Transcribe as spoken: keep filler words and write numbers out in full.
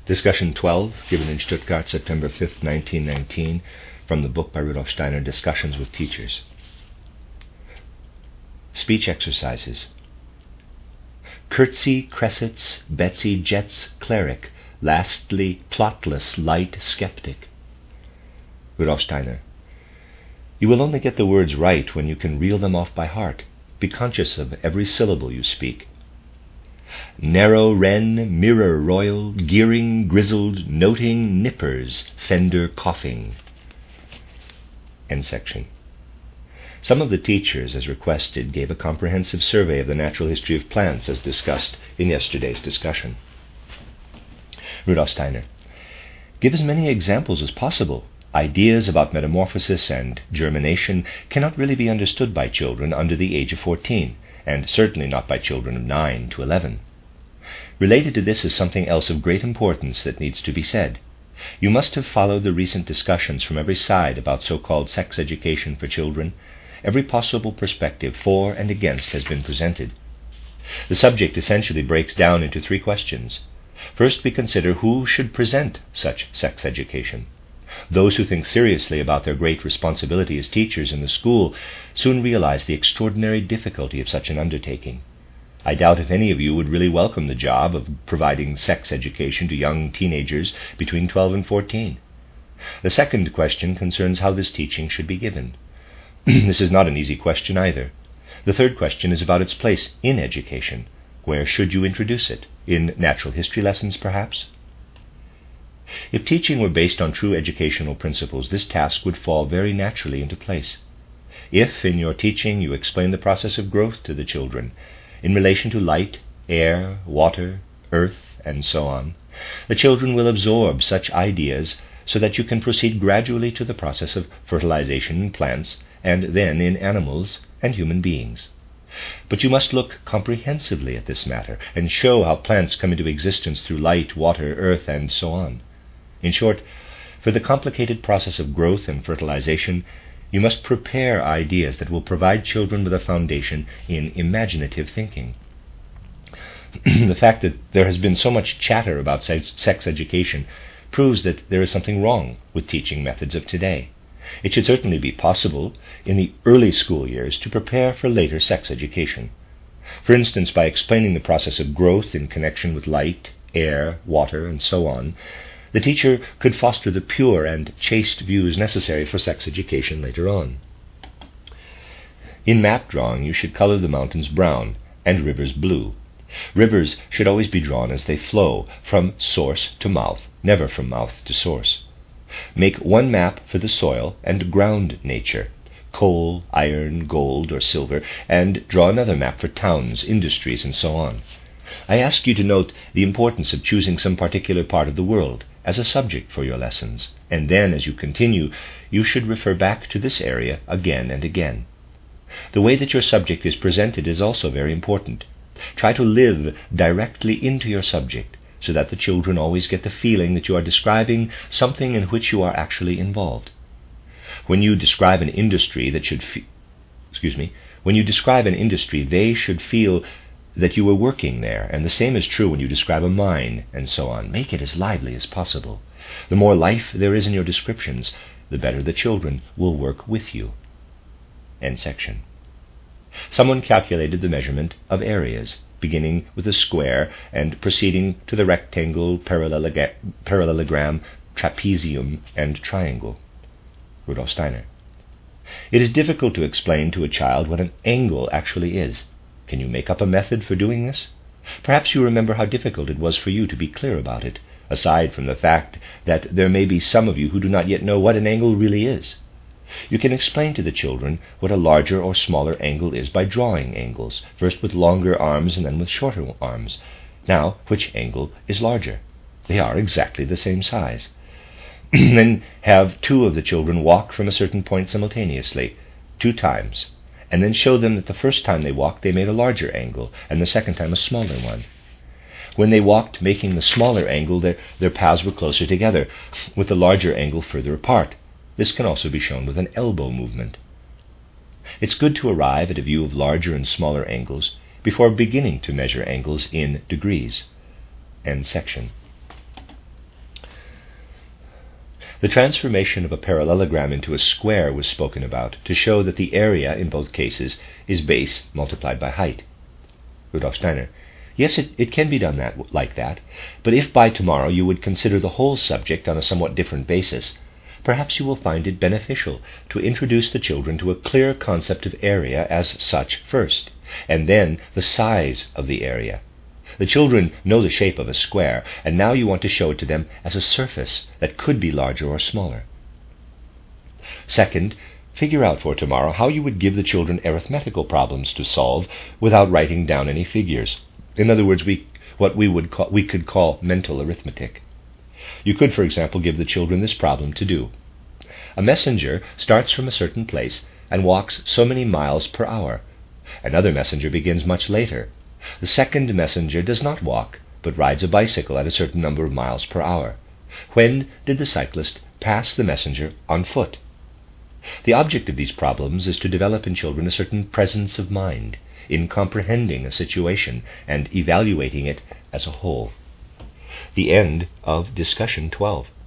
Discussion twelve, given in Stuttgart, September fifth, nineteen nineteen, from the book by Rudolf Steiner, Discussions with Teachers. Speech exercises. Curtsy, cressets, Betsy, jets, cleric, lastly, plotless, light, skeptic. Rudolf Steiner. You will only get the words right when you can reel them off by heart. Be conscious of every syllable you speak. Narrow wren, mirror royal, gearing, grizzled, noting, nippers, fender coughing. End section. Some of the teachers, as requested, gave a comprehensive survey of the natural history of plants, as discussed in yesterday's discussion. Rudolf Steiner. Give as many examples as possible. Ideas about metamorphosis and germination cannot really be understood by children under the age of fourteen, and certainly not by children of nine to eleven. Related to this is something else of great importance that needs to be said. You must have followed the recent discussions from every side about so-called sex education for children. Every possible perspective for and against has been presented. The subject essentially breaks down into three questions. First, we consider who should present such sex education. Those who think seriously about their great responsibility as teachers in the school soon realize the extraordinary difficulty of such an undertaking. I doubt if any of you would really welcome the job of providing sex education to young teenagers between twelve and fourteen. The second question concerns how this teaching should be given. This is not an easy question either. The third question is about its place in education. Where should you introduce it? In natural history lessons, perhaps? If teaching were based on true educational principles, this task would fall very naturally into place. If, in your teaching, you explain the process of growth to the children, in relation to light, air, water, earth, and so on, the children will absorb such ideas so that you can proceed gradually to the process of fertilization in plants and then in animals and human beings. But you must look comprehensively at this matter and show how plants come into existence through light, water, earth, and so on. In short, for the complicated process of growth and fertilization, you must prepare ideas that will provide children with a foundation in imaginative thinking. The fact that there has been so much chatter about sex education proves that there is something wrong with teaching methods of today. It should certainly be possible in the early school years to prepare for later sex education. For instance, by explaining the process of growth in connection with light, air, water, and so on, the teacher could foster the pure and chaste views necessary for sex education later on. In map drawing, you should color the mountains brown and rivers blue. Rivers should always be drawn as they flow, from source to mouth, never from mouth to source. Make one map for the soil and ground nature, coal, iron, gold, or silver, and draw another map for towns, industries, and so on. I ask you to note the importance of choosing some particular part of the world as a subject for your lessons, and then, as you continue, you should refer back to this area again and again. The way that your subject is presented is also very important. Try to live directly into your subject, so that the children always get the feeling that you are describing something in which you are actually involved. When you describe an industry that should fe- excuse me, when you describe an industry, they should feel that you were working there, and the same is true when you describe a mine, and so on. Make it as lively as possible. The more life there is in your descriptions, the better the children will work with you. End section. Someone calculated the measurement of areas, beginning with a square and proceeding to the rectangle, parallelogra- parallelogram, trapezium, and triangle. Rudolf Steiner. It is difficult to explain to a child what an angle actually is. Can you make up a method for doing this? Perhaps you remember how difficult it was for you to be clear about it, aside from the fact that there may be some of you who do not yet know what an angle really is. You can explain to the children what a larger or smaller angle is by drawing angles, first with longer arms and then with shorter arms. Now, which angle is larger? They are exactly the same size. Then have two of the children walk from a certain point simultaneously, two times, and then show them that the first time they walked they made a larger angle, and the second time a smaller one. When they walked making the smaller angle, their, their paths were closer together, with the larger angle further apart. This can also be shown with an elbow movement. It's good to arrive at a view of larger and smaller angles before beginning to measure angles in degrees. End section. The transformation of a parallelogram into a square was spoken about to show that the area in both cases is base multiplied by height. Rudolf Steiner: Yes, it, it can be done that, like that, but if by tomorrow you would consider the whole subject on a somewhat different basis, perhaps you will find it beneficial to introduce the children to a clear concept of area as such first, and then the size of the area. The children know the shape of a square, and now you want to show it to them as a surface that could be larger or smaller. Second, figure out for tomorrow how you would give the children arithmetical problems to solve without writing down any figures. In other words, we, what we would call, we could call mental arithmetic. You could, for example, give the children this problem to do. A messenger starts from a certain place and walks so many miles per hour. Another messenger begins much later. The second messenger does not walk, but rides a bicycle at a certain number of miles per hour. When did the cyclist pass the messenger on foot? The object of these problems is to develop in children a certain presence of mind in comprehending a situation and evaluating it as a whole. The end of discussion twelve.